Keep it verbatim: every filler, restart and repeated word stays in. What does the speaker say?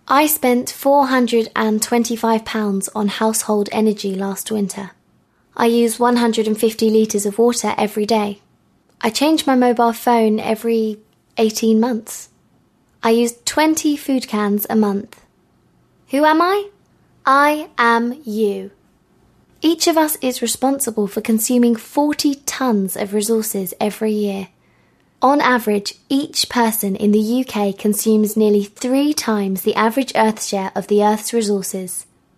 I spent four hundred twenty-five pounds on household energy last winter. I use one hundred fifty litres of water every day. I change my mobile phone every eighteen months. I use twenty food cans a month. Who am I? I am you. Each of us is responsible for consuming forty tonnes of resources every year. On average, each person in the U K consumes nearly three times the average Earth share of the Earth's resources.